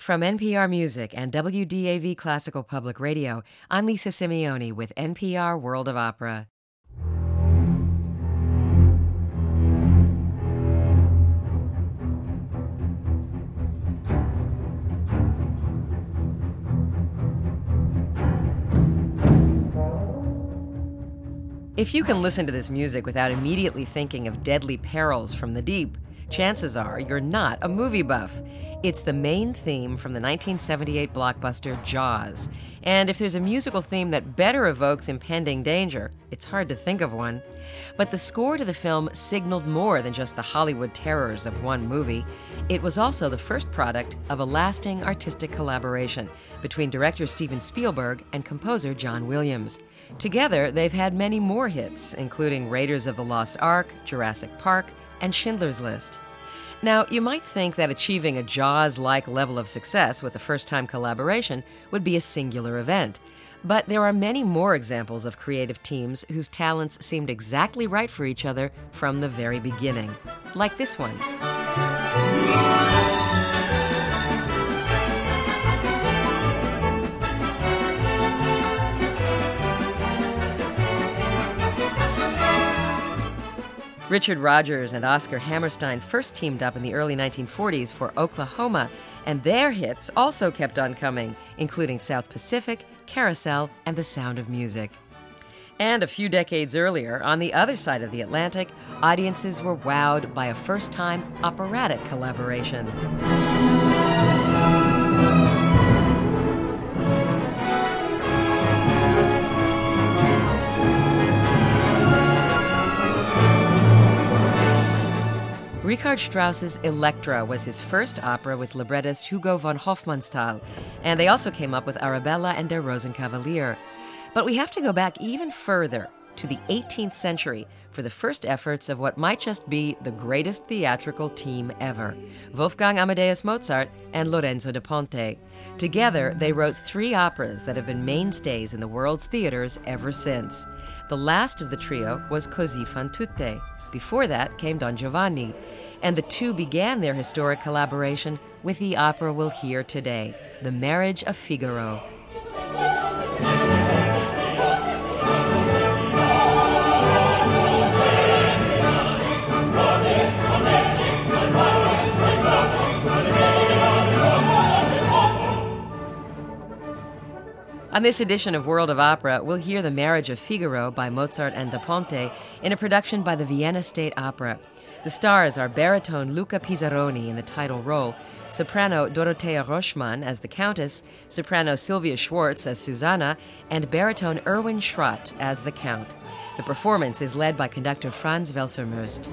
From NPR Music and WDAV Classical Public Radio, I'm Lisa Simeoni with NPR World of Opera. If you can listen to this music without immediately thinking of Deadly Perils from the Deep, chances are you're not a movie buff. It's the main theme from the 1978 blockbuster Jaws. And if there's a musical theme that better evokes impending danger, it's hard to think of one. But the score to the film signaled more than just the Hollywood terrors of one movie. It was also the first product of a lasting artistic collaboration between director Steven Spielberg and composer John Williams. Together, they've had many more hits, including Raiders of the Lost Ark, Jurassic Park, and Schindler's List. Now, you might think that achieving a Jaws-like level of success with a first-time collaboration would be a singular event. But there are many more examples of creative teams whose talents seemed exactly right for each other from the very beginning. Like this one. Richard Rodgers and Oscar Hammerstein first teamed up in the early 1940s for Oklahoma, and their hits also kept on coming, including South Pacific, Carousel, and The Sound of Music. And a few decades earlier, on the other side of the Atlantic, audiences were wowed by a first-time operatic collaboration. Richard Strauss's Elektra was his first opera with librettist Hugo von Hofmannsthal, and they also came up with Arabella and Der Rosenkavalier. But we have to go back even further, to the 18th century, for the first efforts of what might just be the greatest theatrical team ever, Wolfgang Amadeus Mozart and Lorenzo da Ponte. Together, they wrote 3 operas that have been mainstays in the world's theaters ever since. The last of the trio was Così fan tutte. Before that came Don Giovanni, and the two began their historic collaboration with the opera we'll hear today, The Marriage of Figaro. On this edition of World of Opera, we'll hear The Marriage of Figaro by Mozart and da Ponte in a production by the Vienna State Opera. The stars are baritone Luca Pizzaroni in the title role, soprano Dorothea Roschmann as the Countess, soprano Sylvia Schwartz as Susanna, and baritone Erwin Schrott as the Count. The performance is led by conductor Franz Welser-Möst.